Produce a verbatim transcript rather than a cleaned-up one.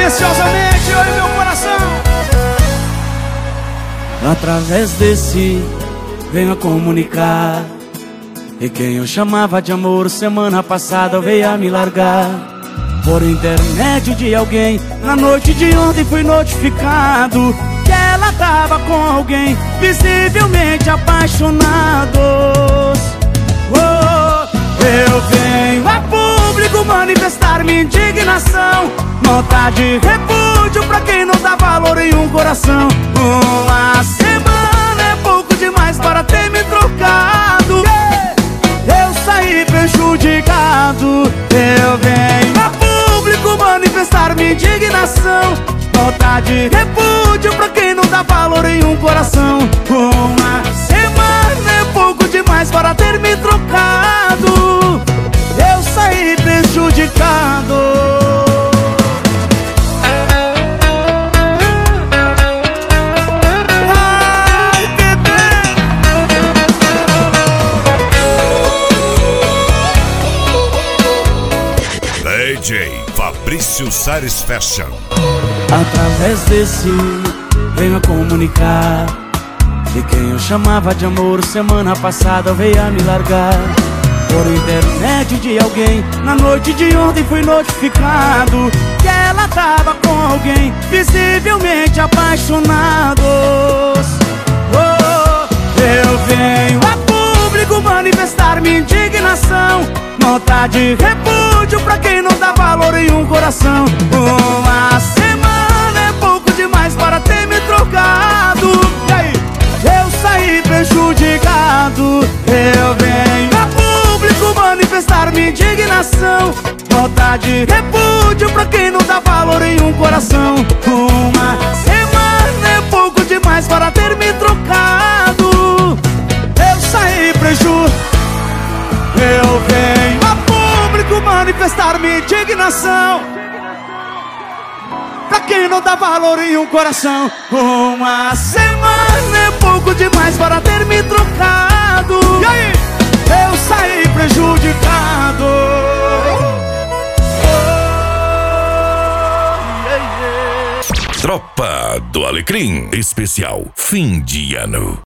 preciosamente eu e meu coração. Através desse venho a comunicar, e quem eu chamava de amor semana passada veio a me largar. Por intermédio de alguém, na noite de ontem fui notificado que ela tava com alguém, visivelmente apaixonados. Oh, eu venho a público manifestar minha indignação, nota de repúdio pra quem não dá valor em um coração. Uma semana é pouco demais para ter me trocado. Eu saí prejudicado. Eu venho a público manifestar minha indignação, nota de repúdio pra quem não dá valor em um coração. Uma semana é pouco demais para ter me trocado. Eu saí prejudicado. D J Fabrício Sares Fashion. Através desse venho a comunicar, e quem eu chamava de amor semana passada veio a me largar. Por intermédio de alguém, na noite de ontem fui notificado que ela tava com alguém, visivelmente apaixonados. Oh, eu venho a público manifestar minha indignação, nota de repúdio pra quem não dá valor em um coração. Uma semana é pouco demais para ter me trocado. E aí? Eu saí prejudicado. Eu venho a público manifestar minha indignação, nota de repúdio pra quem não dá valor em um coração. Uma semana é pouco demais para ter me trocado. Eu saí prejudicado. Eu venho a público manifestar minha indignação, pra quem não dá valor em um coração. Uma semana é pouco demais para ter me trocado. E aí? Eu saí prejudicado. Oh, yeah, yeah. Tropa do Alecrim, especial fim de ano.